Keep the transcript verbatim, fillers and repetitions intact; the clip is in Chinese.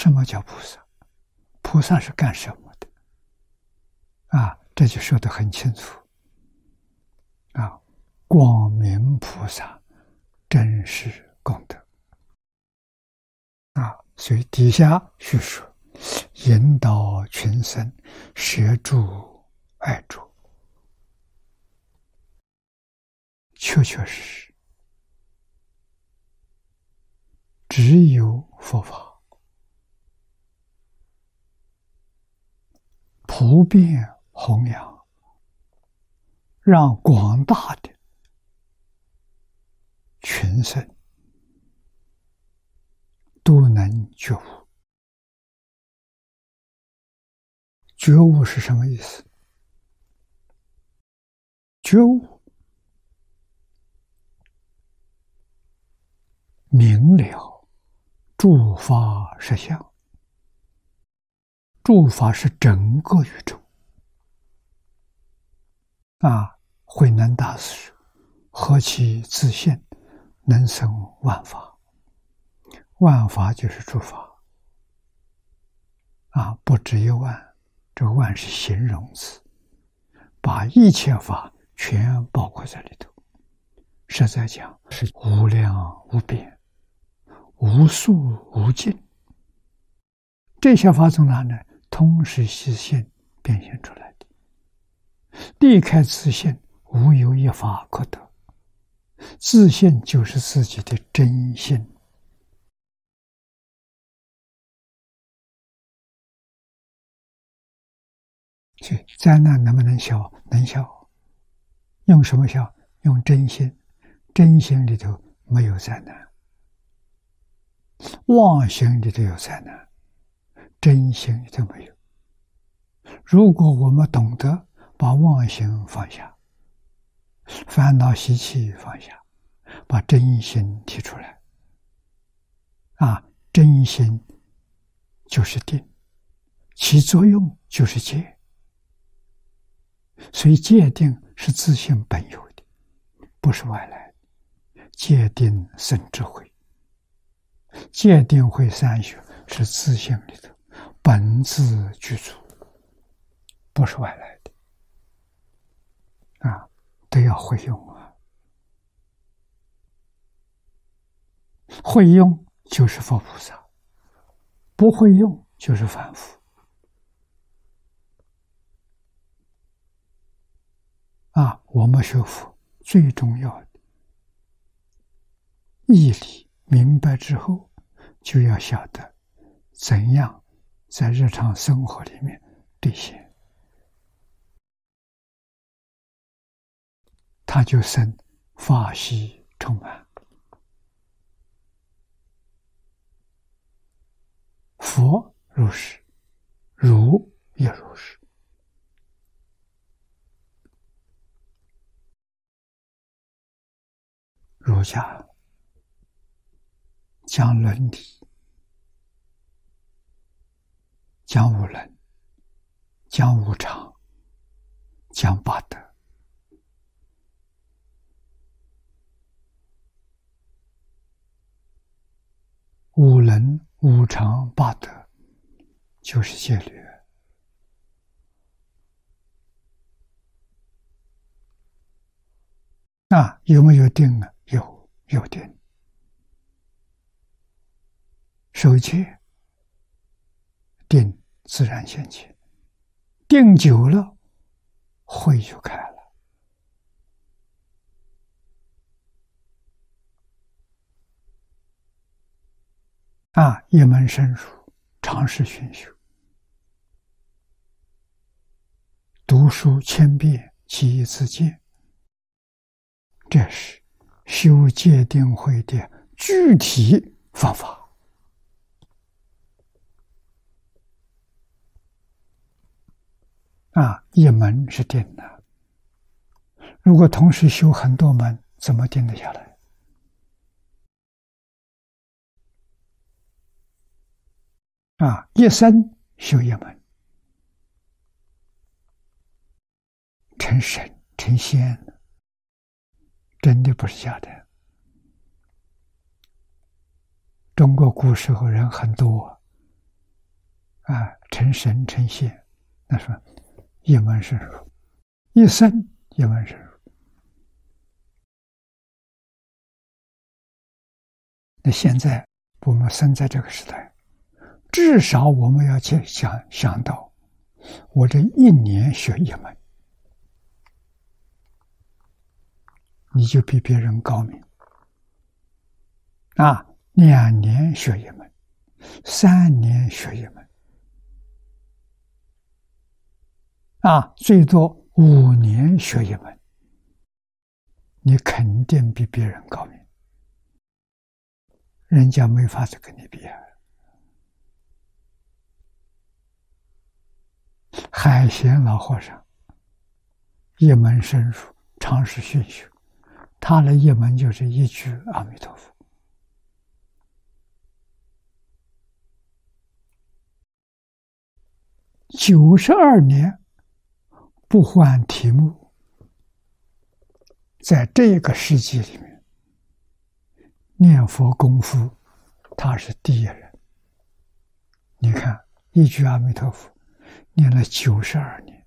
什么叫菩萨？菩萨是干什么的？啊，这就说得很清楚。啊，光明菩萨真实功德。啊，所以底下叙说，引导群生，摄诸爱主，确确实实，只有佛法普遍弘扬，让广大的群生都能觉悟。觉悟是什么意思？觉悟明了诸法实相，诸法是整个宇宙。啊，慧能大师说：“何其自性，能生万法。”万法就是诸法。啊，不只有万，这个万是形容词，把一切法全包括在里头。实在讲是无量无边，无数无尽。这些法从哪呢？通识实性变现出来的。离开自性，无有一法可得。自性就是自己的真性。所以灾难能不能消？能消。用什么消？用真心。真心里头没有灾难，妄心里头有灾难，真心里头没有。如果我们懂得把妄心放下，烦恼习气放下，把真心提出来，啊，真心就是定，其作用就是戒。所以戒定是自性本有的，不是外来的。戒定生智慧，戒定慧三学是自性里头本自具足，不是外来的。啊，都要会用啊！会用就是佛菩萨，不会用就是凡夫。啊，我们学佛最重要的义理明白之后，就要晓得怎样在日常生活里面兑现，他就生法喜充满。佛如是，儒也如是。儒家讲伦理，讲无伦，讲无常，讲八德。无伦、无常、八德就是戒律。啊，有没有定呢？有，有定。守戒，定自然现前，定久了，慧就开了。啊，一门深入，常识熏修，读书千遍，其义自见。这是修戒定慧的具体方法。啊，一门是定的，如果同时修很多门，怎么定得下来？啊，一生修一门，成神成仙，真的不是假的。中国古时候人很多， 啊，成神成仙，那说一门深入，一生一门深入。那现在我们生在这个时代，至少我们要去想想到，我这一年学一门，你就比别人高明啊！两年学一门，三年学一门，啊，最多五年学一门，你肯定比别人高明，人家没法子跟你比啊。海贤老和尚一门深入，常识熏修，他的一门就是一句阿弥陀佛。九十二年不换题目，在这个世纪里面，念佛功夫他是第一人。你看一句阿弥陀佛念了九十二年，